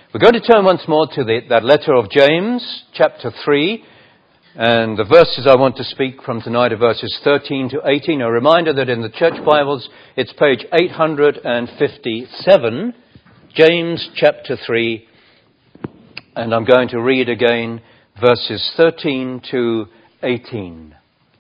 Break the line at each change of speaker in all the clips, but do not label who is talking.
We're going to turn once more to that letter of James, chapter 3, and the verses I want to speak from tonight are verses 13 to 18. A reminder that in the church Bibles, it's page 857, James chapter 3, and I'm going to read again verses 13 to 18.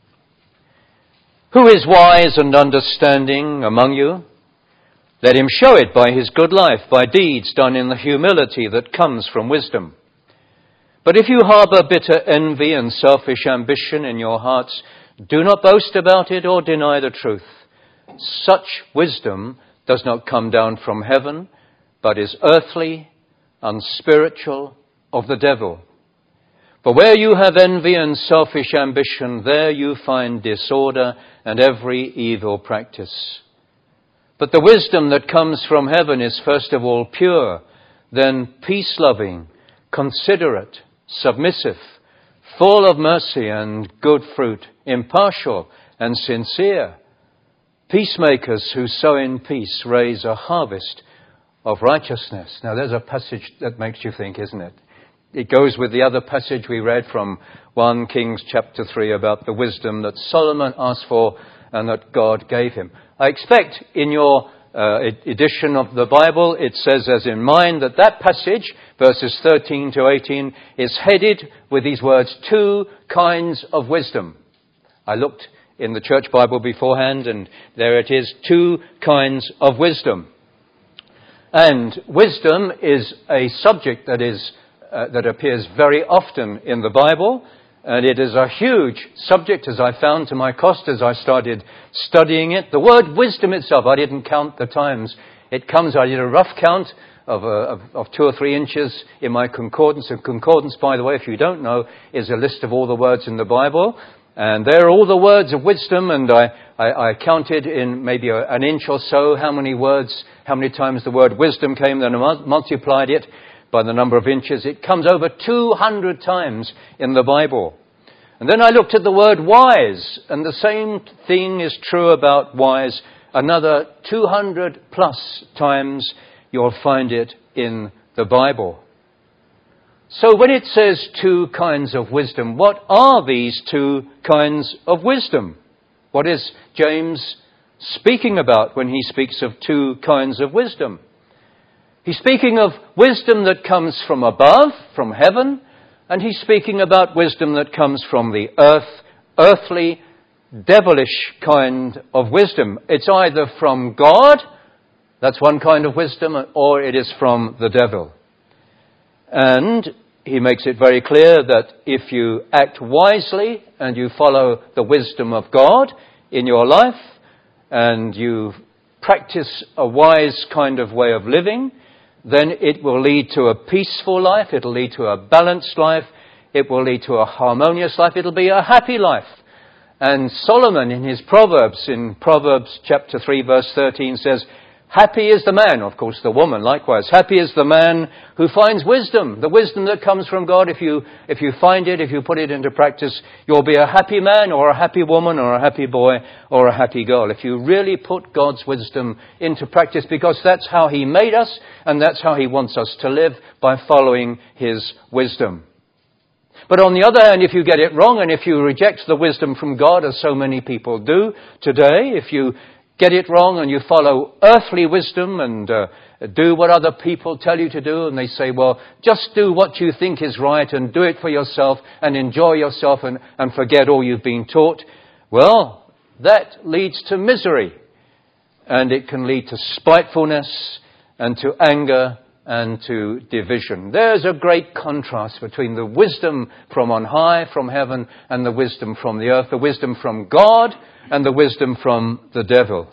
Who is wise and understanding among you? Let him show it by his good life, by deeds done in the humility that comes from wisdom. But if you harbor bitter envy and selfish ambition in your hearts, do not boast about it or deny the truth. Such wisdom does not come down from heaven, but is earthly, unspiritual, of the devil. For where you have envy and selfish ambition, there you find disorder and every evil practice. But the wisdom that comes from heaven is first of all pure, then peace-loving, considerate, submissive, full of mercy and good fruit, impartial and sincere. Peacemakers who sow in peace raise a harvest of righteousness. Now there's a passage that makes you think, isn't it? It goes with the other passage we read from 1 Kings chapter 3 about the wisdom that Solomon asked for and that God gave him. I expect in your edition of the Bible, it says as in mine, that passage, verses 13 to 18, is headed with these words, 2 kinds of wisdom. I looked in the church Bible beforehand, and there it is, 2 kinds of wisdom. And wisdom is a subject that appears very often in the Bible. And it is a huge subject, as I found to my cost as I started studying it. The word wisdom itself, I didn't count the times. I did a rough count of 2 or 3 inches in my concordance. And concordance, by the way, if you don't know, is a list of all the words in the Bible. And there are all the words of wisdom. And I counted in maybe an inch or so how many times the word wisdom came, then I multiplied it by the number of inches. It comes over 200 times in the Bible. And then I looked at the word wise, and the same thing is true about wise. Another 200 plus times you'll find it in the Bible. So when it says 2 kinds of wisdom, what are these 2 kinds of wisdom? What is James speaking about when he speaks of 2 kinds of wisdom? He's speaking of wisdom that comes from above, from heaven, and he's speaking about wisdom that comes from the earthly, devilish kind of wisdom. It's either from God, that's one kind of wisdom, or it is from the devil. And he makes it very clear that if you act wisely and you follow the wisdom of God in your life, and you practice a wise kind of way of living, then it will lead to a peaceful life, it'll lead to a balanced life, it will lead to a harmonious life, it'll be a happy life. And Solomon in his Proverbs, in Proverbs chapter 3 verse 13 says, happy is the man, of course the woman likewise, happy is the man who finds wisdom, the wisdom that comes from God. If you find it, if you put it into practice, you'll be a happy man or a happy woman or a happy boy or a happy girl. If you really put God's wisdom into practice, because that's how he made us and that's how he wants us to live, by following his wisdom. But on the other hand, if you get it wrong and if you reject the wisdom from God, as so many people do today, if you get it wrong and you follow earthly wisdom and do what other people tell you to do, and they say, well, just do what you think is right and do it for yourself and enjoy yourself and forget all you've been taught. Well, that leads to misery, and it can lead to spitefulness and to anger and to division. There's a great contrast between the wisdom from on high, from heaven, and the wisdom from the earth, the wisdom from God and the wisdom from the devil.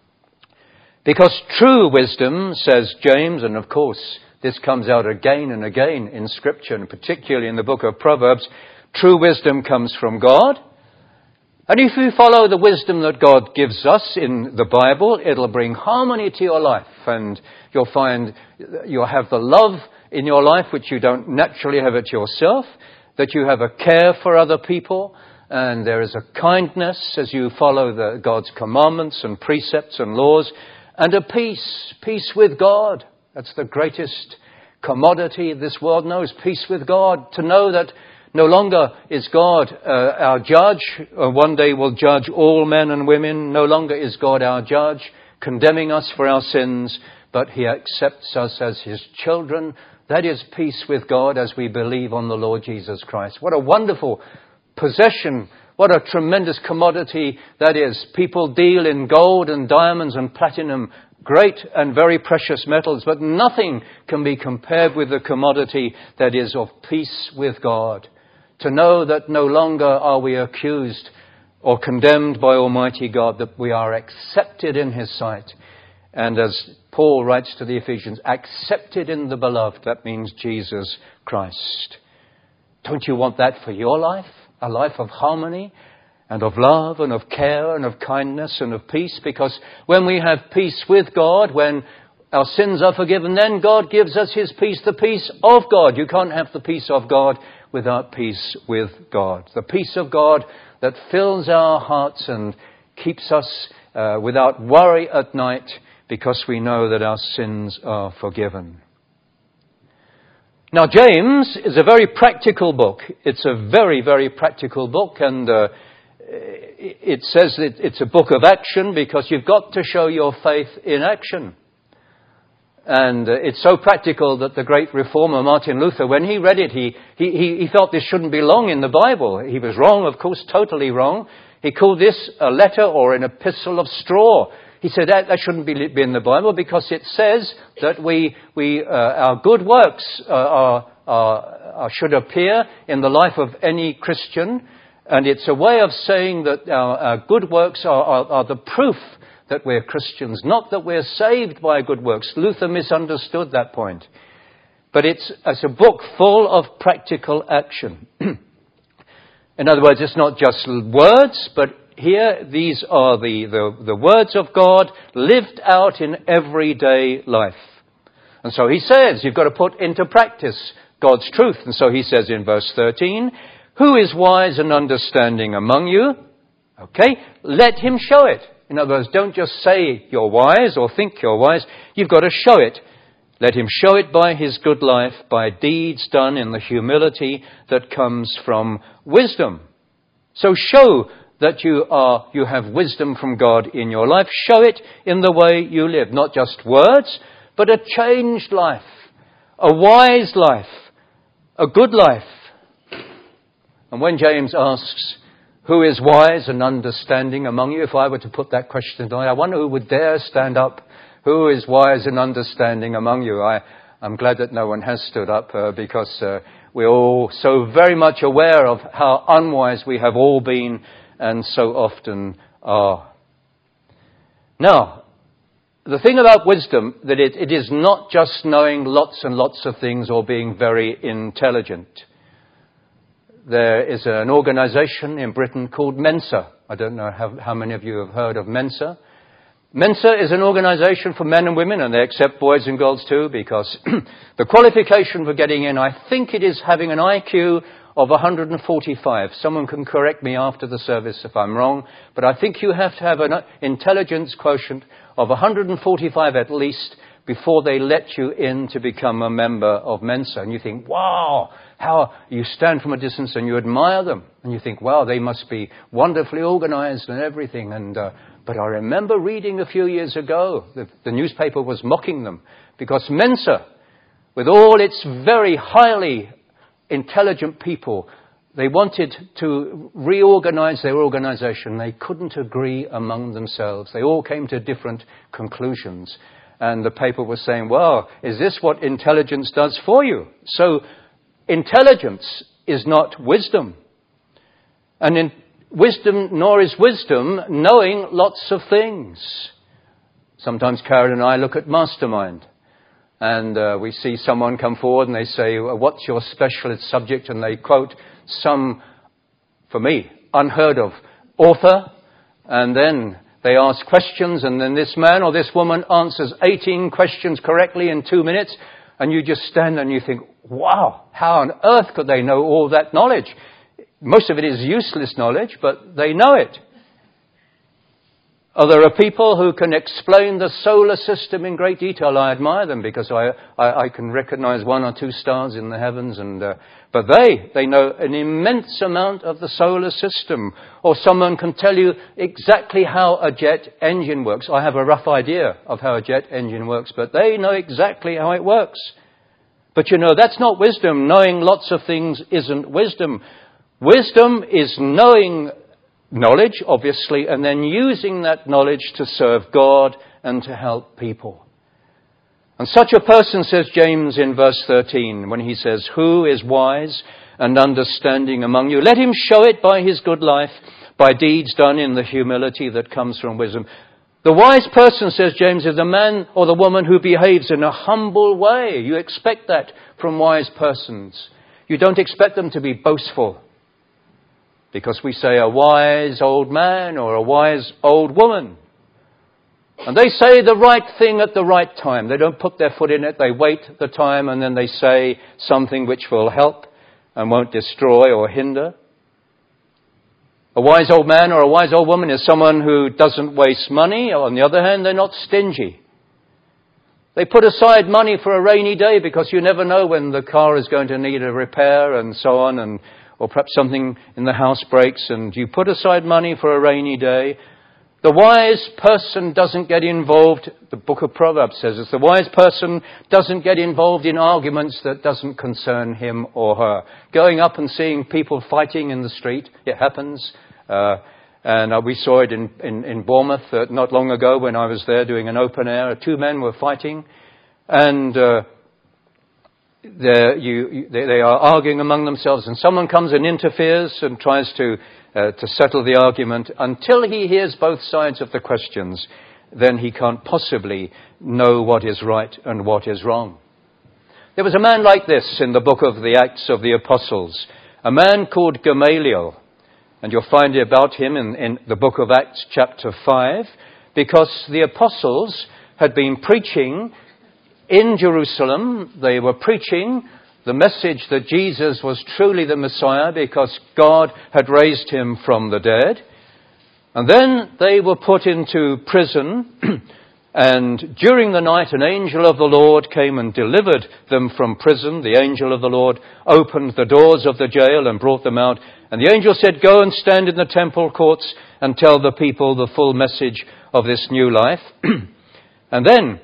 Because true wisdom, says James, and of course this comes out again and again in Scripture, and particularly in the book of Proverbs, true wisdom comes from God. And if you follow the wisdom that God gives us in the Bible, it'll bring harmony to your life, and you'll find you'll have the love in your life which you don't naturally have it yourself, that you have a care for other people, and there is a kindness as you follow God's commandments and precepts and laws, and a peace with God. That's the greatest commodity this world knows. Peace with God. To know that no longer is God our judge. One day will judge all men and women. No longer is God our judge, condemning us for our sins, but he accepts us as his children. That is peace with God as we believe on the Lord Jesus Christ. What a wonderful possession. What a tremendous commodity that is. People deal in gold and diamonds and platinum, great and very precious metals, but nothing can be compared with the commodity that is of peace with God. To know that no longer are we accused or condemned by Almighty God, that we are accepted in his sight. And as Paul writes to the Ephesians, accepted in the beloved, that means Jesus Christ. Don't you want that for your life? A life of harmony and of love and of care and of kindness and of peace? Because when we have peace with God, when our sins are forgiven, then God gives us his peace, the peace of God. You can't have the peace of God without peace with God. The peace of God that fills our hearts and keeps us without worry at night, because we know that our sins are forgiven. Now, James is a very practical book. It's a very, very practical book, and it says that it's a book of action, because you've got to show your faith in action. And it's so practical that the great reformer Martin Luther, when he read it, he felt this shouldn't belong in the Bible. He was wrong, of course, totally wrong. He called this a letter or an epistle of straw. He said that shouldn't be in the Bible, because it says that our good works should appear in the life of any Christian, and it's a way of saying that our good works are the proof that we're Christians, not that we're saved by good works. Luther misunderstood that point. But it's a book full of practical action. In other words, it's not just words, but here these are the words of God lived out in everyday life. And so he says, you've got to put into practice God's truth. And so he says in verse 13, who is wise and understanding among you? Okay, let him show it. In other words, don't just say you're wise or think you're wise. You've got to show it. Let him show it by his good life, by deeds done in the humility that comes from wisdom. So show that you have wisdom from God in your life. Show it in the way you live. Not just words, but a changed life, a wise life, a good life. And when James asks, who is wise and understanding among you? If I were to put that question tonight, I wonder who would dare stand up. Who is wise and understanding among you? I'm glad that no one has stood up because we're all so very much aware of how unwise we have all been and so often are. Now, the thing about wisdom, that it is not just knowing lots and lots of things or being very intelligent. There is an organization in Britain called Mensa. I don't know how many of you have heard of Mensa. Mensa is an organization for men and women, and they accept boys and girls too, because the qualification for getting in, I think it is having an IQ of 145. Someone can correct me after the service if I'm wrong, but I think you have to have an intelligence quotient of 145 at least before they let you in to become a member of Mensa. And you think, wow, how you stand from a distance and you admire them. And you think, wow, they must be wonderfully organized and everything. But I remember reading a few years ago, the newspaper was mocking them because Mensa, with all its very highly intelligent people, they wanted to reorganize their organization. They couldn't agree among themselves. They all came to different conclusions. And the paper was saying, well, is this what intelligence does for you? So intelligence is not wisdom. And in wisdom, nor is wisdom knowing lots of things. Sometimes Karen and I look at Mastermind and we see someone come forward and they say, what's your specialist subject? And they quote some, for me, unheard of author, and then they ask questions, and then this man or this woman answers 18 questions correctly in 2 minutes, and you just stand and you think, wow, how on earth could they know all that knowledge? Most of it is useless knowledge, but they know it. There are people who can explain the solar system in great detail. I admire them because I can recognize one or two stars in the heavens, but they know an immense amount of the solar system. Or someone can tell you exactly how a jet engine works. I have a rough idea of how a jet engine works, but they know exactly how it works. But that's not wisdom. Knowing lots of things isn't wisdom. Wisdom is knowing knowledge, obviously, and then using that knowledge to serve God and to help people. And such a person, says James in verse 13, when he says, "Who is wise and understanding among you? Let him show it by his good life, by deeds done in the humility that comes from wisdom." The wise person, says James, is the man or the woman who behaves in a humble way. You expect that from wise persons. You don't expect them to be boastful. Because we say a wise old man or a wise old woman. And they say the right thing at the right time. They don't put their foot in it. They wait the time and then they say something which will help and won't destroy or hinder. A wise old man or a wise old woman is someone who doesn't waste money. On the other hand, they're not stingy. They put aside money for a rainy day because you never know when the car is going to need a repair and so on, or perhaps something in the house breaks, and you put aside money for a rainy day. The wise person doesn't get involved, the book of Proverbs says this, the wise person doesn't get involved in arguments that doesn't concern him or her. Going up and seeing people fighting in the street, it happens. And we saw it in Bournemouth not long ago when I was there doing an open air. Two men were fighting, and they are arguing among themselves, and someone comes and interferes and tries to settle the argument. Until he hears both sides of the questions, then he can't possibly know what is right and what is wrong. There was a man like this in the book of the Acts of the Apostles, a man called Gamaliel, and you'll find about him in the book of Acts chapter 5, because the apostles had been preaching in Jerusalem. They were preaching the message that Jesus was truly the Messiah because God had raised him from the dead. And then they were put into prison, and during the night an angel of the Lord came and delivered them from prison. The angel of the Lord opened the doors of the jail and brought them out. And the angel said, "Go and stand in the temple courts and tell the people the full message of this new life." And then,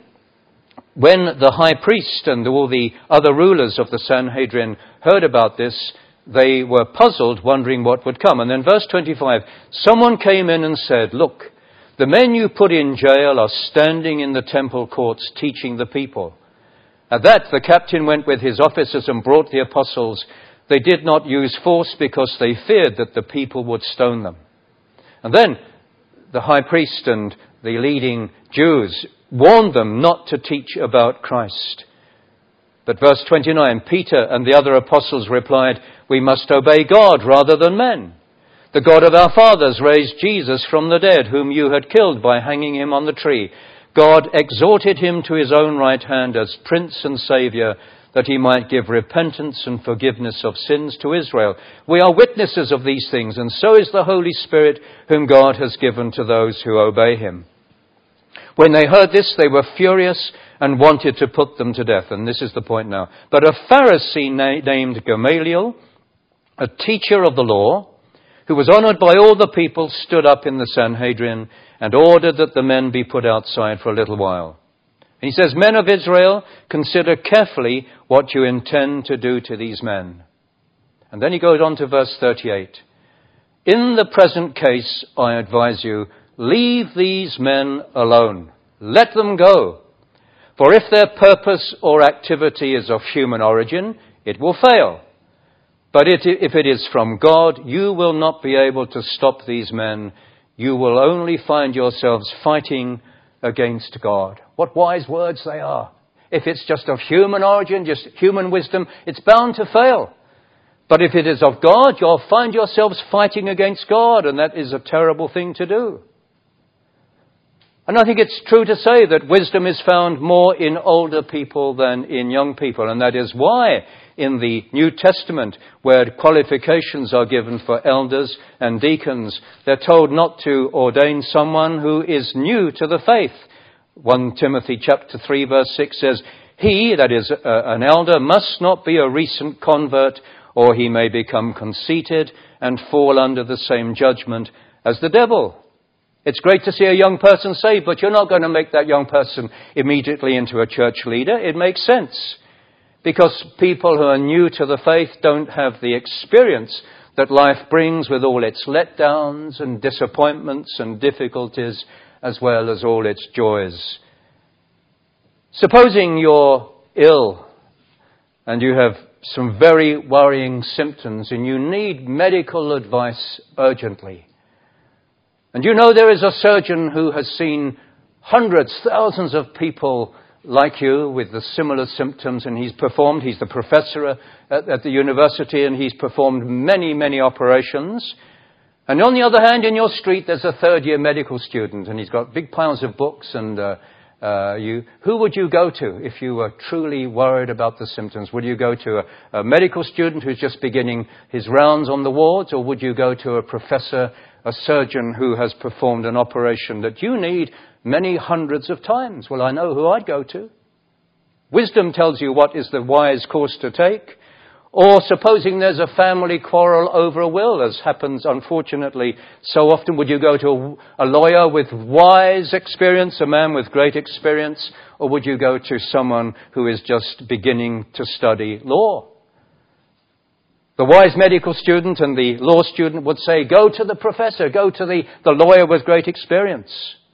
when the high priest and all the other rulers of the Sanhedrin heard about this, they were puzzled, wondering what would come. And then verse 25, someone came in and said, "Look, the men you put in jail are standing in the temple courts teaching the people." At that, the captain went with his officers and brought the apostles. They did not use force because they feared that the people would stone them. And then the high priest and the leading Jews warned them not to teach about Christ. But verse 29, Peter and the other apostles replied, "We must obey God rather than men. The God of our fathers raised Jesus from the dead, whom you had killed by hanging him on the tree. God exalted him to his own right hand as Prince and Saviour, that he might give repentance and forgiveness of sins to Israel. We are witnesses of these things, and so is the Holy Spirit, whom God has given to those who obey him." When they heard this, they were furious and wanted to put them to death. And this is the point now. But a Pharisee named Gamaliel, a teacher of the law, who was honored by all the people, stood up in the Sanhedrin and ordered that the men be put outside for a little while. And he says, "Men of Israel, consider carefully what you intend to do to these men." And then he goes on to verse 38. "In the present case, I advise you, leave these men alone. Let them go. For if their purpose or activity is of human origin, it will fail. But if it is from God, you will not be able to stop these men. You will only find yourselves fighting against God." What wise words they are. If it's just of human origin, just human wisdom, it's bound to fail. But if it is of God, you'll find yourselves fighting against God, and that is a terrible thing to do. And I think it's true to say that wisdom is found more in older people than in young people. And that is why in the New Testament, where qualifications are given for elders and deacons, they're told not to ordain someone who is new to the faith. 1 Timothy chapter 3 verse 6 says, he, that is an elder, must not be a recent convert, or he may become conceited and fall under the same judgment as the devil. It's great to see a young person saved, but you're not going to make that young person immediately into a church leader. It makes sense, because people who are new to the faith don't have the experience that life brings with all its letdowns and disappointments and difficulties, as well as all its joys. Supposing you're ill and you have some very worrying symptoms and you need medical advice urgently. And you know there is a surgeon who has seen hundreds, thousands of people like you with the similar symptoms, and he's the professor at the university, and he's performed many, many operations. And on the other hand, in your street, there's a third-year medical student, and he's got big piles of books, and who would you go to if you were truly worried about the symptoms? Would you go to a medical student who's just beginning his rounds on the wards, or would you go to a professor, a surgeon who has performed an operation that you need many hundreds of times? Well, I know who I'd go to. Wisdom tells you what is the wise course to take. Or supposing there's a family quarrel over a will, as happens unfortunately so often, would you go to a lawyer with wise experience, a man with great experience, or would you go to someone who is just beginning to study law? The wise medical student and the law student would say, go to the professor, go to the lawyer with great experience.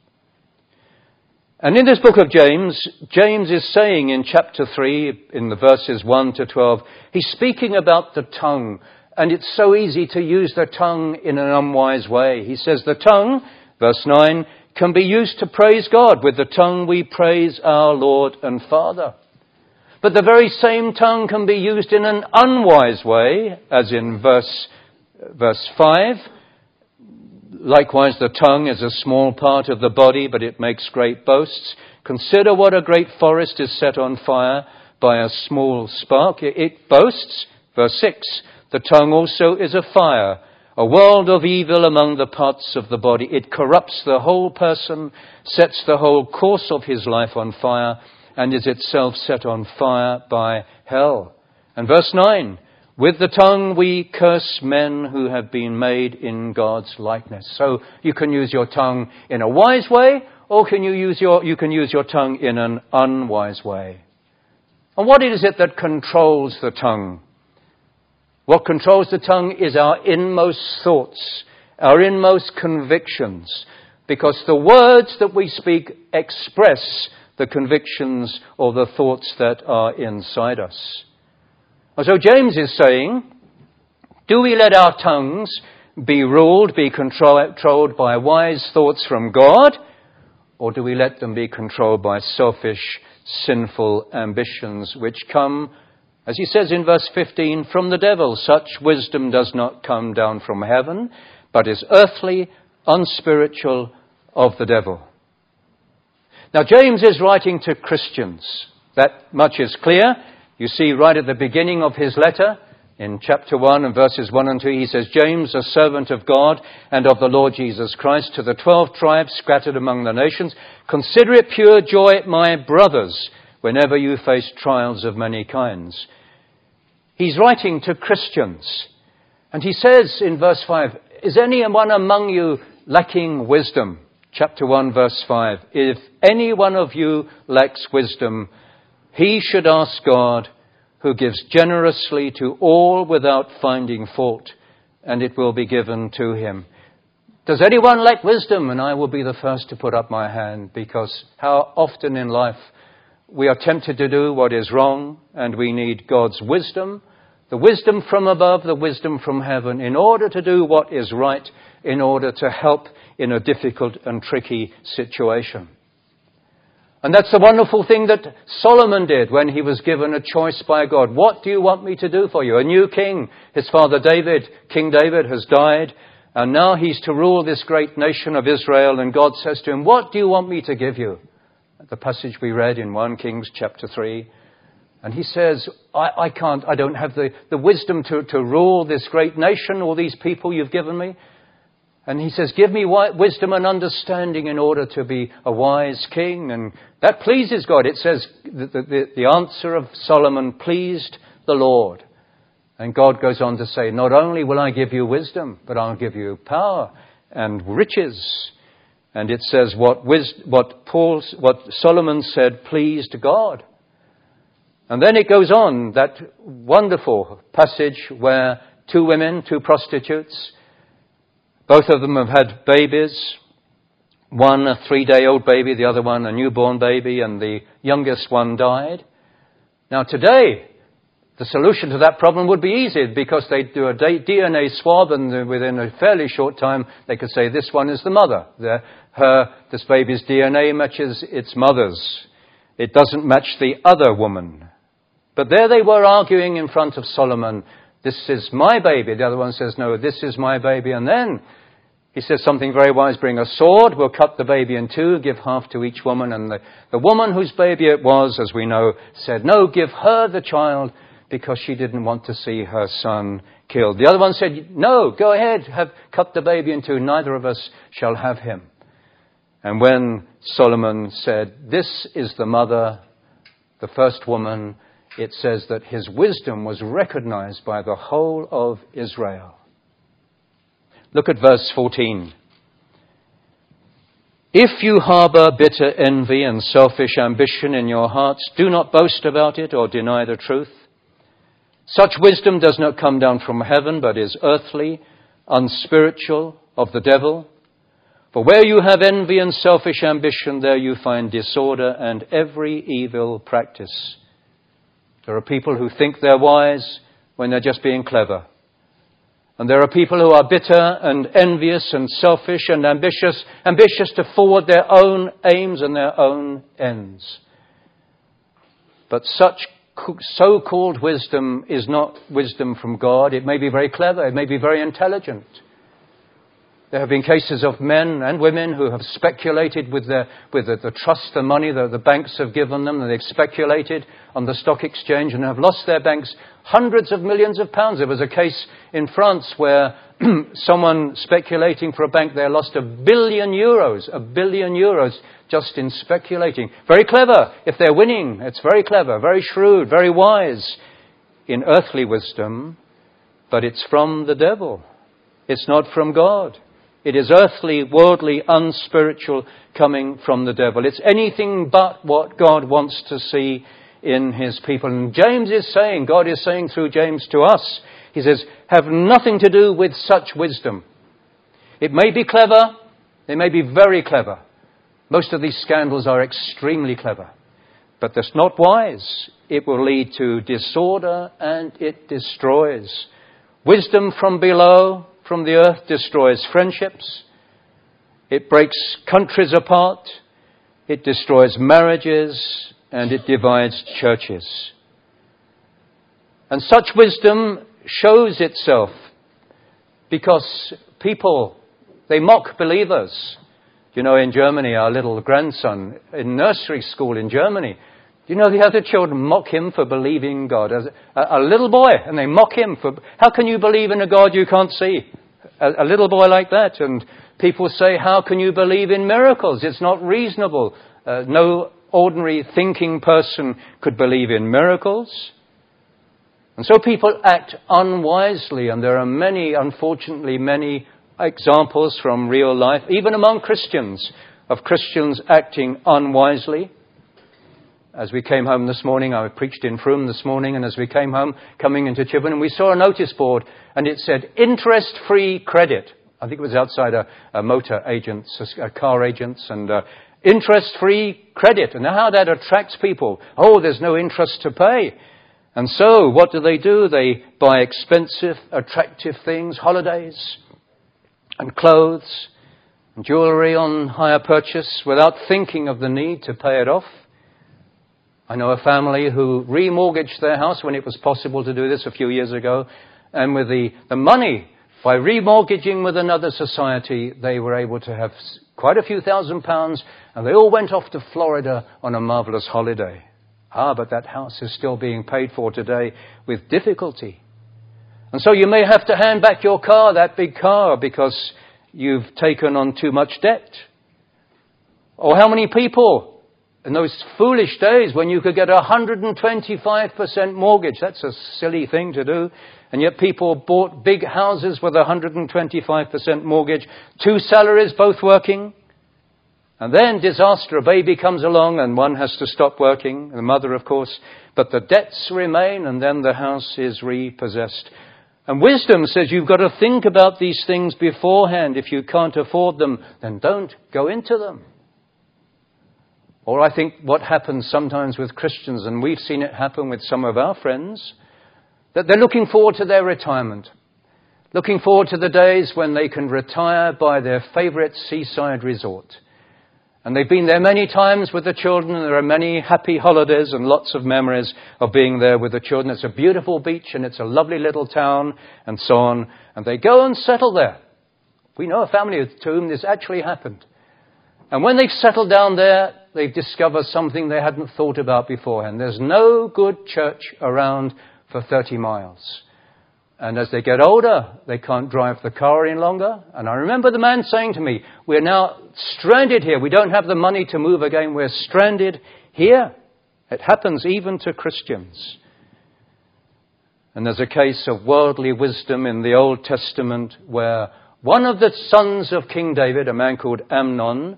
And in this book of James, James is saying in chapter 3, in the verses 1 to 12, he's speaking about the tongue. And it's so easy to use the tongue in an unwise way. He says the tongue, verse 9, can be used to praise God. With the tongue we praise our Lord and Father. But the very same tongue can be used in an unwise way, as in verse 5. Likewise, the tongue is a small part of the body, but it makes great boasts. Consider what a great forest is set on fire by a small spark. It boasts. Verse 6, the tongue also is a fire, a world of evil among the parts of the body. It corrupts the whole person, sets the whole course of his life on fire, and is itself set on fire by hell. And verse 9, with the tongue we curse men who have been made in God's likeness. So you can use your tongue in a wise way, or you can use your tongue in an unwise way. And what is it that controls the tongue? What controls the tongue is our inmost thoughts, our inmost convictions, because the words that we speak express the convictions or the thoughts that are inside us. And so James is saying, do we let our tongues be ruled, be controlled by wise thoughts from God, or do we let them be controlled by selfish, sinful ambitions which come, as he says in verse 15, from the devil? Such wisdom does not come down from heaven, but is earthly, unspiritual, of the devil. Now, James is writing to Christians. That much is clear. You see right at the beginning of his letter, in chapter 1 and verses 1 and 2, he says, James, a servant of God and of the Lord Jesus Christ, to the 12 tribes scattered among the nations, consider it pure joy, my brothers, whenever you face trials of many kinds. He's writing to Christians. And he says in verse 5, is anyone among you lacking wisdom? Chapter 1, verse 5, if any one of you lacks wisdom, he should ask God, who gives generously to all without finding fault, and it will be given to him. Does anyone lack wisdom? And I will be the first to put up my hand, because how often in life we are tempted to do what is wrong, and we need God's wisdom, the wisdom from above, the wisdom from heaven, in order to do what is right, in order to help in a difficult and tricky situation. And that's the wonderful thing that Solomon did when he was given a choice by God. What do you want me to do for you? A new king. His father David, King David, has died. And now he's to rule this great nation of Israel. And God says to him, what do you want me to give you? The passage we read in 1 Kings chapter 3. And he says, I don't have the wisdom to rule this great nation, all these people you've given me. And he says, give me wisdom and understanding in order to be a wise king. And that pleases God. It says the answer of Solomon pleased the Lord. And God goes on to say, not only will I give you wisdom, but I'll give you power and riches. And it says what Solomon said pleased God. And then it goes on, that wonderful passage where two women, two prostitutes, both of them have had babies. One a 3-day-old baby, the other one a newborn baby, and the youngest one died. Now today, the solution to that problem would be easy because they'd do a DNA swab, and within a fairly short time they could say this one is the mother. This baby's DNA matches its mother's. It doesn't match the other woman. But there they were arguing in front of Solomon. This is my baby. The other one says, no, this is my baby. And then he says something very wise. Bring a sword. We'll cut the baby in two. Give half to each woman. And the woman whose baby it was, as we know, said, no, give her the child because she didn't want to see her son killed. The other one said, no, go ahead. Cut the baby in two. Neither of us shall have him. And when Solomon said, this is the mother, the first woman, it says that his wisdom was recognized by the whole of Israel. Look at verse 14. If you harbor bitter envy and selfish ambition in your hearts, do not boast about it or deny the truth. Such wisdom does not come down from heaven, but is earthly, unspiritual, of the devil. For where you have envy and selfish ambition, there you find disorder and every evil practice. There are people who think they're wise when they're just being clever. And there are people who are bitter and envious and selfish and ambitious to forward their own aims and their own ends. But such so-called wisdom is not wisdom from God. It may be very clever. It may be very intelligent. There have been cases of men and women who have speculated with the trust, the money that the banks have given them, and they've speculated on the stock exchange and have lost their banks hundreds of millions of pounds. There was a case in France where someone speculating for a bank there lost €1 billion just in speculating. Very clever. If they're winning, it's very clever, very shrewd, very wise in earthly wisdom, but it's from the devil. It's not from God. It is earthly, worldly, unspiritual, coming from the devil. It's anything but what God wants to see in his people. And James is saying, God is saying through James to us, he says, have nothing to do with such wisdom. It may be clever. They may be very clever. Most of these scandals are extremely clever. But that's not wise. It will lead to disorder and it destroys. Wisdom from below, from the earth, destroys friendships. It breaks countries apart. It destroys marriages and it divides churches. And such wisdom shows itself because people, they mock believers. You know, in Germany, our little grandson in nursery school in Germany, you know, the other children mock him for believing God. As a little boy, and they mock him for, how can you believe in a God you can't see? A little boy like that. And people say, how can you believe in miracles? It's not reasonable. No ordinary thinking person could believe in miracles. And so people act unwisely, and there are unfortunately many examples from real life, even among Christians, of Christians acting unwisely. As we came home this morning, I preached in Frome this morning, and as we came home, coming into Chippenham, we saw a notice board, and it said, interest-free credit. I think it was outside a motor agent's, a car agent's, and interest-free credit. And how that attracts people. Oh, there's no interest to pay. And so, what do? They buy expensive, attractive things, holidays, and clothes, and jewellery on hire purchase, without thinking of the need to pay it off. I know a family who remortgaged their house when it was possible to do this a few years ago, and with the money By remortgaging with another society, they were able to have quite a few £1,000s, and they all went off to Florida on a marvelous holiday. But that house is still being paid for today with difficulty. And so you may have to hand back your car, that big car, because you've taken on too much debt. Or how many people in those foolish days when you could get a 125% mortgage? That's a silly thing to do. And yet people bought big houses with a 125% mortgage, 2 salaries, both working. And then disaster, a baby comes along and one has to stop working, the mother of course, but the debts remain and then the house is repossessed. And wisdom says you've got to think about these things beforehand. If you can't afford them, then don't go into them. Or I think what happens sometimes with Christians, and we've seen it happen with some of our friends, that they're looking forward to their retirement, looking forward to the days when they can retire by their favourite seaside resort. And they've been there many times with the children. There are many happy holidays and lots of memories of being there with the children. It's a beautiful beach and it's a lovely little town and so on. And they go and settle there. We know a family to whom this actually happened. And when they've settled down there, they've discovered something they hadn't thought about beforehand. There's no good church around for 30 miles. And as they get older, they can't drive the car any longer. And I remember the man saying to me, we're now stranded here. We don't have the money to move again. We're stranded here. It happens even to Christians. And there's a case of worldly wisdom in the Old Testament where one of the sons of King David, a man called Amnon,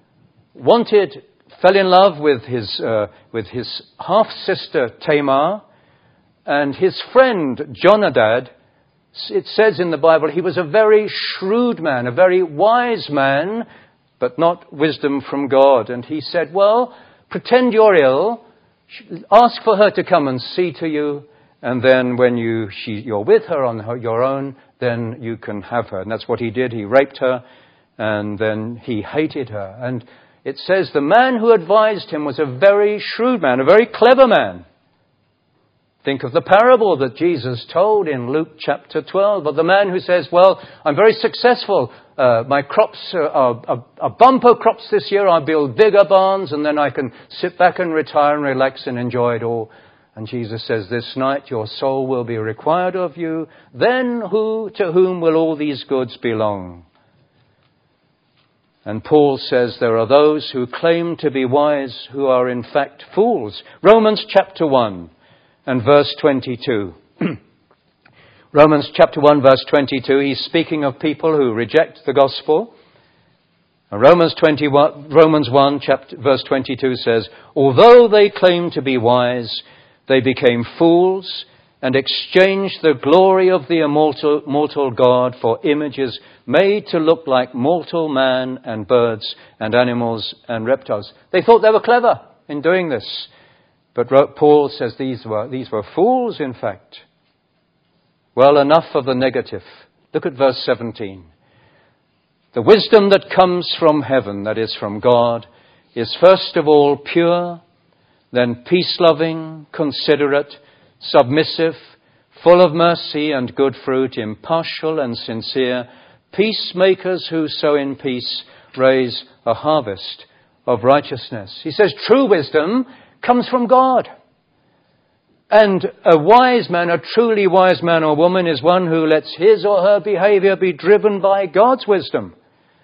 fell in love with his half-sister Tamar. And his friend, Jonadab, it says in the Bible, he was a very shrewd man, a very wise man, but not wisdom from God. And he said, well, pretend you're ill, ask for her to come and see to you, and then when you're with her on your own, then you can have her. And that's what he did. He raped her, and then he hated her. And it says the man who advised him was a very shrewd man, a very clever man. Think of the parable that Jesus told in Luke chapter 12 of the man who says, well, I'm very successful. My crops are bumper crops this year. I build bigger barns and then I can sit back and retire and relax and enjoy it all. And Jesus says, this night your soul will be required of you. Then to whom will all these goods belong? And Paul says there are those who claim to be wise who are in fact fools. Romans chapter 1. And verse 22. Romans chapter 1, verse 22, he's speaking of people who reject the gospel. And Romans 1, verse 22 says, although they claim to be wise, they became fools and exchanged the glory of the immortal God for images made to look like mortal man and birds and animals and reptiles. They thought they were clever in doing this. But Paul says these were fools, in fact. Well, enough of the negative. Look at verse 17. The wisdom that comes from heaven, that is from God, is first of all pure, then peace-loving, considerate, submissive, full of mercy and good fruit, impartial and sincere, peacemakers who sow in peace raise a harvest of righteousness. He says true wisdom comes from God. And a wise man, a truly wise man or woman, is one who lets his or her behavior be driven by God's wisdom.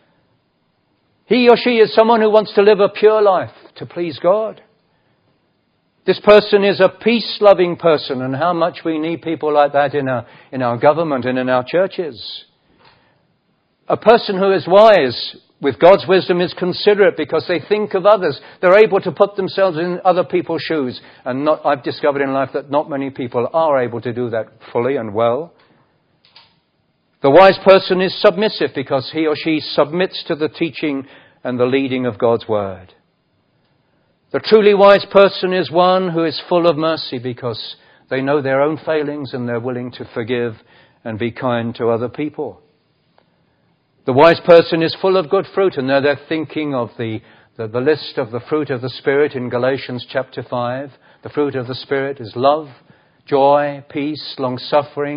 He or she is someone who wants to live a pure life to please God. This person is a peace-loving person, and how much we need people like that in our government and in our churches. A person who is wise with God's wisdom is considerate because they think of others. They're able to put themselves in other people's shoes. And I've discovered in life that not many people are able to do that fully and well. The wise person is submissive because he or she submits to the teaching and the leading of God's word. The truly wise person is one who is full of mercy because they know their own failings and they're willing to forgive and be kind to other people. The wise person is full of good fruit, and they're thinking of the list of the fruit of the Spirit in Galatians chapter 5. The fruit of the Spirit is love, joy, peace, long-suffering,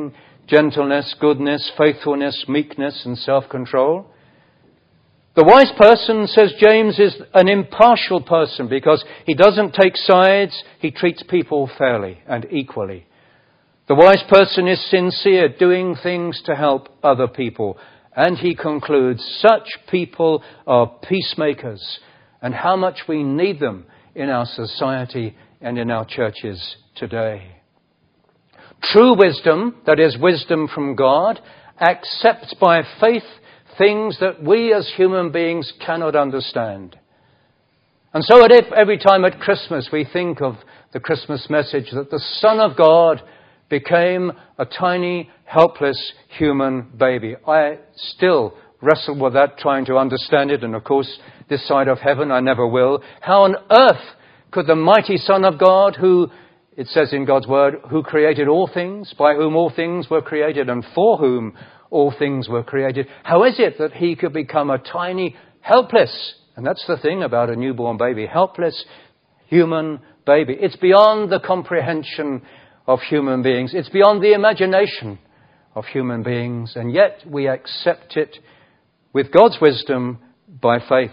gentleness, goodness, faithfulness, meekness, and self-control. The wise person, says James, is an impartial person because he doesn't take sides, he treats people fairly and equally. The wise person is sincere, doing things to help other people. And he concludes, such people are peacemakers, and how much we need them in our society and in our churches today. True wisdom, that is wisdom from God, accepts by faith things that we as human beings cannot understand. And so every time at Christmas we think of the Christmas message that the Son of God became a tiny, helpless human baby. I still wrestle with that, trying to understand it, and of course, this side of heaven I never will. How on earth could the mighty Son of God, who, it says in God's word, who created all things, by whom all things were created, and for whom all things were created, how is it that he could become a tiny, helpless, and that's the thing about a newborn baby, helpless human baby? It's beyond the comprehension of human beings. It's beyond the imagination of human beings, and yet we accept it with God's wisdom by faith.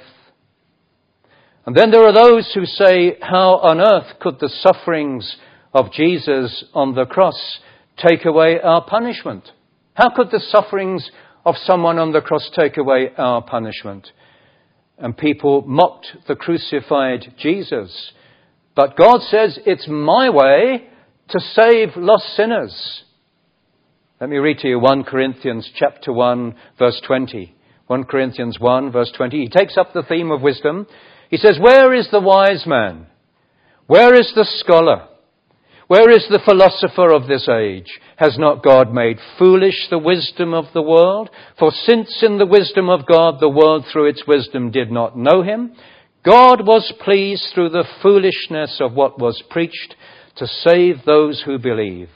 And then there are those who say, how on earth could the sufferings of Jesus on the cross take away our punishment? How could the sufferings of someone on the cross take away our punishment? And people mocked the crucified Jesus. But God says, it's my way to save lost sinners. Let me read to you 1 Corinthians chapter 1, verse 20. 1 Corinthians 1, verse 20. He takes up the theme of wisdom. He says, where is the wise man? Where is the scholar? Where is the philosopher of this age? Has not God made foolish the wisdom of the world? For since in the wisdom of God the world through its wisdom did not know him, God was pleased through the foolishness of what was preached to save those who believe.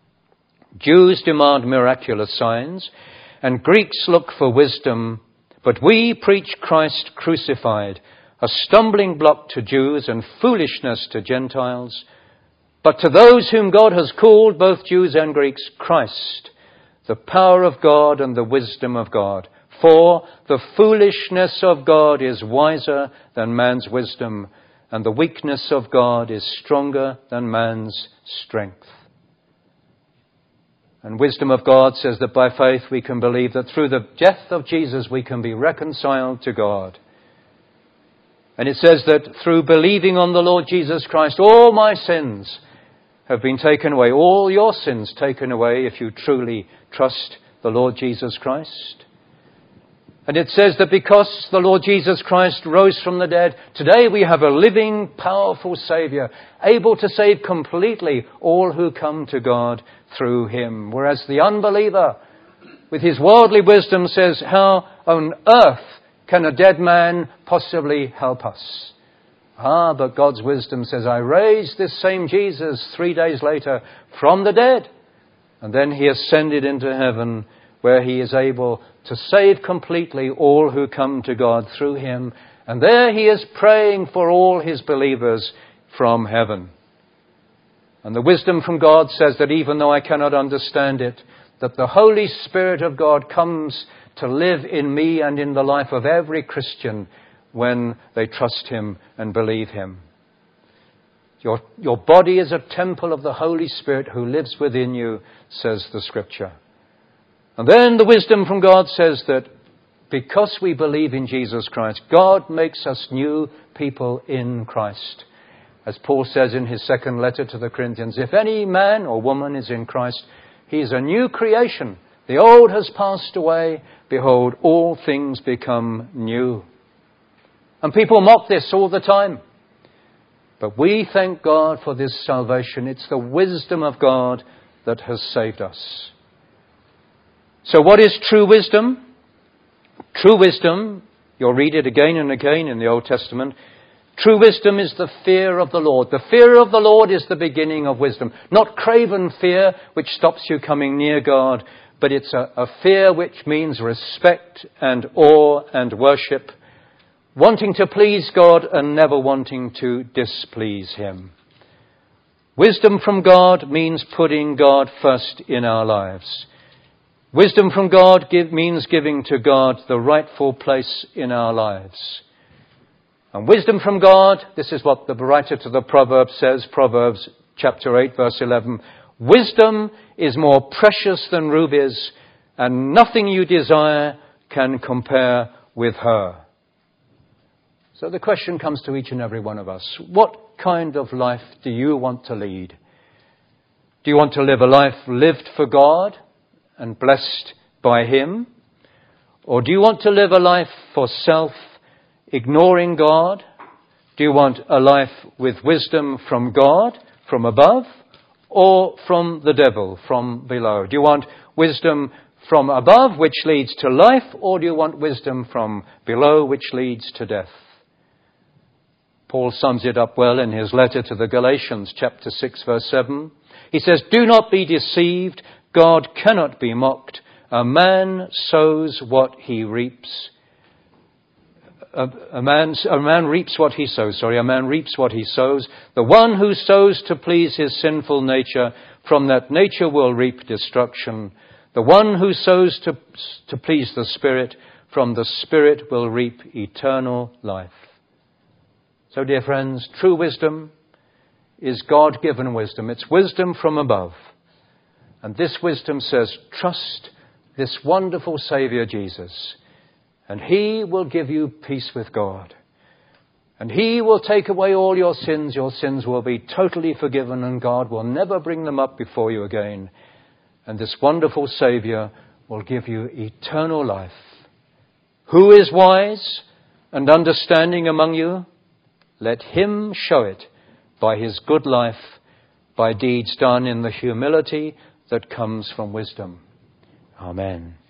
Jews demand miraculous signs, and Greeks look for wisdom, but we preach Christ crucified, a stumbling block to Jews and foolishness to Gentiles. But to those whom God has called, both Jews and Greeks, Christ, the power of God and the wisdom of God. For the foolishness of God is wiser than man's wisdom, and the weakness of God is stronger than man's strength. And wisdom of God says that by faith we can believe that through the death of Jesus we can be reconciled to God. And it says that through believing on the Lord Jesus Christ, all my sins have been taken away. All your sins taken away if you truly trust the Lord Jesus Christ. And it says that because the Lord Jesus Christ rose from the dead, today we have a living, powerful Saviour, able to save completely all who come to God through him. Whereas the unbeliever, with his worldly wisdom, says, how on earth can a dead man possibly help us? But God's wisdom says, I raised this same Jesus 3 days later from the dead. And then he ascended into heaven, where he is able to save completely all who come to God through him. And there he is praying for all his believers from heaven. And the wisdom from God says that even though I cannot understand it, that the Holy Spirit of God comes to live in me and in the life of every Christian when they trust him and believe him. Your body is a temple of the Holy Spirit who lives within you, says the Scripture. And then the wisdom from God says that because we believe in Jesus Christ, God makes us new people in Christ. As Paul says in his second letter to the Corinthians, if any man or woman is in Christ, he is a new creation. The old has passed away. Behold, all things become new. And people mock this all the time. But we thank God for this salvation. It's the wisdom of God that has saved us. So what is true wisdom? True wisdom, you'll read it again and again in the Old Testament. True wisdom is the fear of the Lord. The fear of the Lord is the beginning of wisdom. Not craven fear, which stops you coming near God, but it's a fear which means respect and awe and worship, wanting to please God and never wanting to displease him. Wisdom from God means putting God first in our lives. Wisdom from God means giving to God the rightful place in our lives. And wisdom from God, this is what the writer to the Proverbs says, Proverbs chapter 8, verse 11. Wisdom is more precious than rubies, and nothing you desire can compare with her. So the question comes to each and every one of us. What kind of life do you want to lead? Do you want to live a life lived for God and blessed by Him? Or do you want to live a life for self, ignoring God? Do you want a life with wisdom from God, from above, or from the devil, from below? Do you want wisdom from above, which leads to life, or do you want wisdom from below, which leads to death? Paul sums it up well in his letter to the Galatians, chapter 6, verse 7. He says, "Do not be deceived. God cannot be mocked. A man sows what he reaps." A man reaps what he sows. A man reaps what he sows. The one who sows to please his sinful nature, from that nature will reap destruction. The one who sows to please the Spirit, from the Spirit will reap eternal life. So, dear friends, true wisdom is God-given wisdom. It's wisdom from above. And this wisdom says, trust this wonderful Saviour Jesus, and He will give you peace with God. And He will take away all your sins. Your sins will be totally forgiven, and God will never bring them up before you again. And this wonderful Saviour will give you eternal life. Who is wise and understanding among you? Let him show it by his good life, by deeds done in the humility that comes from wisdom. Amen.